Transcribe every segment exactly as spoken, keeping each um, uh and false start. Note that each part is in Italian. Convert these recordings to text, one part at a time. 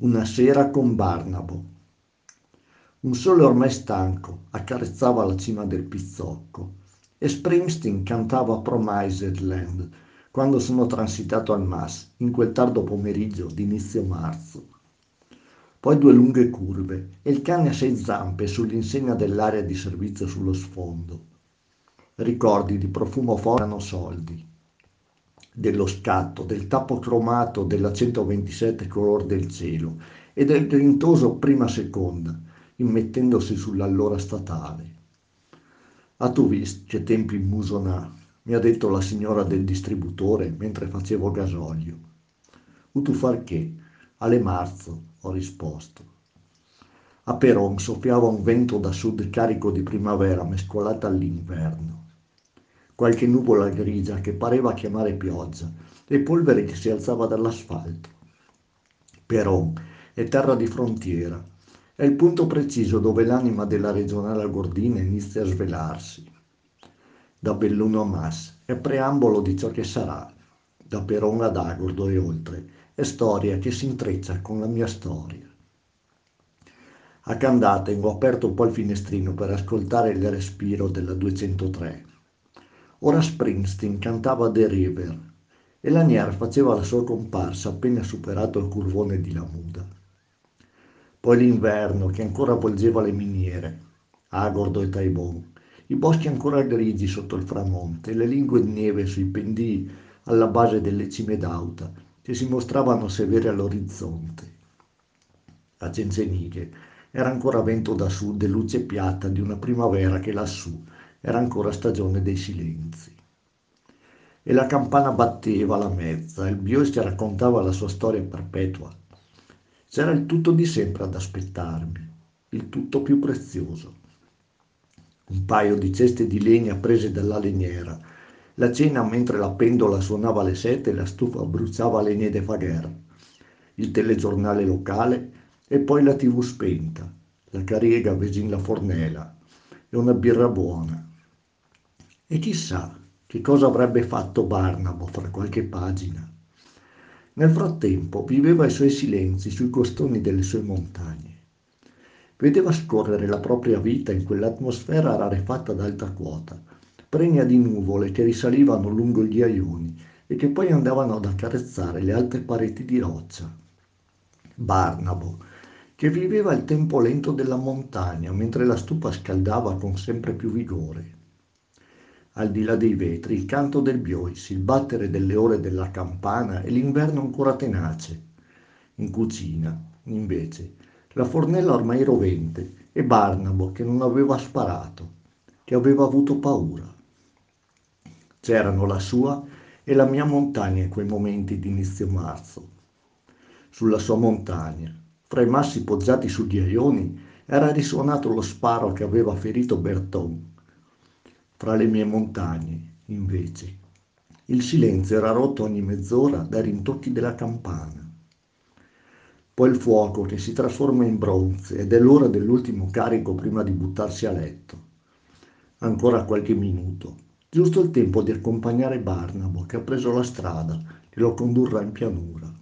Una sera con Barnabo. Un sole ormai stanco accarezzava la cima del Pizzocco e Springsteen cantava Promised Land quando sono transitato al Mas in quel tardo pomeriggio d'inizio marzo. Poi due lunghe curve e il cane a sei zampe sull'insegna dell'area di servizio sullo sfondo. Ricordi di profumo forte erano soldi, dello scatto, del tappo cromato della centoventisette color del cielo e del grintoso prima seconda, immettendosi sull'allora statale. A tu vist che tempi in musona, mi ha detto la signora del distributore mentre facevo gasolio. U tu far che? Alle marzo, ho risposto. A Peron soffiava un vento da sud carico di primavera mescolata all'inverno. Qualche nuvola grigia che pareva chiamare pioggia e polvere che si alzava dall'asfalto. Peron è terra di frontiera, è il punto preciso dove l'anima della regionale Gordina inizia a svelarsi. Da Belluno a Mas è preambolo di ciò che sarà, da Peron ad Agordo e oltre, è storia che si intreccia con la mia storia. A Candatengo ho aperto un po' il finestrino per ascoltare il respiro della duecentotre. Ora Springsteen cantava The River e Lanier faceva la sua comparsa appena superato il curvone di Lamuda. Poi l'inverno che ancora avvolgeva le miniere, Agordo e Taibon, i boschi ancora grigi sotto il framonte, le lingue di neve sui pendii alla base delle cime d'Auta che si mostravano severe all'orizzonte. A Cencenighe era ancora vento da sud e luce piatta di una primavera che lassù era ancora stagione dei silenzi. E la campana batteva alla mezza, il Biois raccontava la sua storia perpetua. C'era il tutto di sempre ad aspettarmi, il tutto più prezioso. Un paio di ceste di legna prese dalla legniera, la cena mentre la pendola suonava le sette e la stufa bruciava legne de Fagher, il telegiornale locale e poi la tivù spenta, la cariega vicino la fornela e una birra buona. E chissà che cosa avrebbe fatto Barnabo fra qualche pagina. Nel frattempo viveva i suoi silenzi sui costoni delle sue montagne. Vedeva scorrere la propria vita in quell'atmosfera rarefatta ad alta quota, pregna di nuvole che risalivano lungo gli aioni e che poi andavano ad accarezzare le alte pareti di roccia. Barnabo, che viveva il tempo lento della montagna mentre la stufa scaldava con sempre più vigore. Al di là dei vetri il canto del Biois, il battere delle ore della campana e l'inverno ancora tenace. In cucina, invece, la fornella ormai rovente e Barnabo che non aveva sparato, che aveva avuto paura. C'erano la sua e la mia montagna in quei momenti di inizio marzo. Sulla sua montagna, fra i massi poggiati su ghiaioni, era risuonato lo sparo che aveva ferito Berton. Fra le mie montagne, invece, il silenzio era rotto ogni mezz'ora dai rintocchi della campana. Poi il fuoco che si trasforma in bronze ed è l'ora dell'ultimo carico prima di buttarsi a letto. Ancora qualche minuto, giusto il tempo di accompagnare Barnabo che ha preso la strada e lo condurrà in pianura.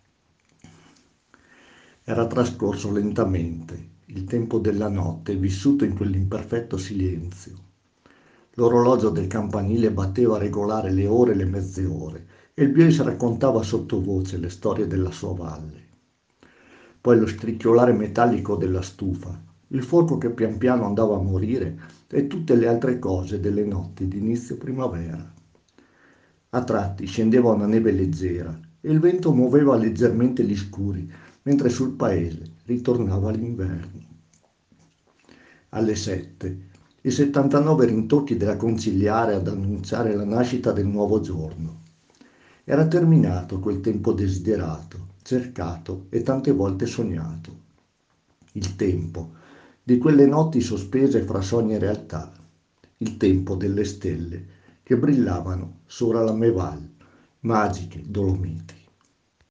Era trascorso lentamente il tempo della notte vissuto in quell'imperfetto silenzio. L'orologio del campanile batteva a regolare le ore e le mezze ore e il Biois raccontava sottovoce le storie della sua valle. Poi lo scricchiolare metallico della stufa, il fuoco che pian piano andava a morire e tutte le altre cose delle notti d'inizio primavera. A tratti scendeva una neve leggera e il vento muoveva leggermente gli scuri, mentre sul paese ritornava l'inverno. Alle sette, i settantanove rintocchi della conciliare ad annunciare la nascita del nuovo giorno. Era terminato quel tempo desiderato, cercato e tante volte sognato. Il tempo di quelle notti sospese fra sogno e realtà. Il tempo delle stelle che brillavano sopra la Meval, magiche Dolomiti.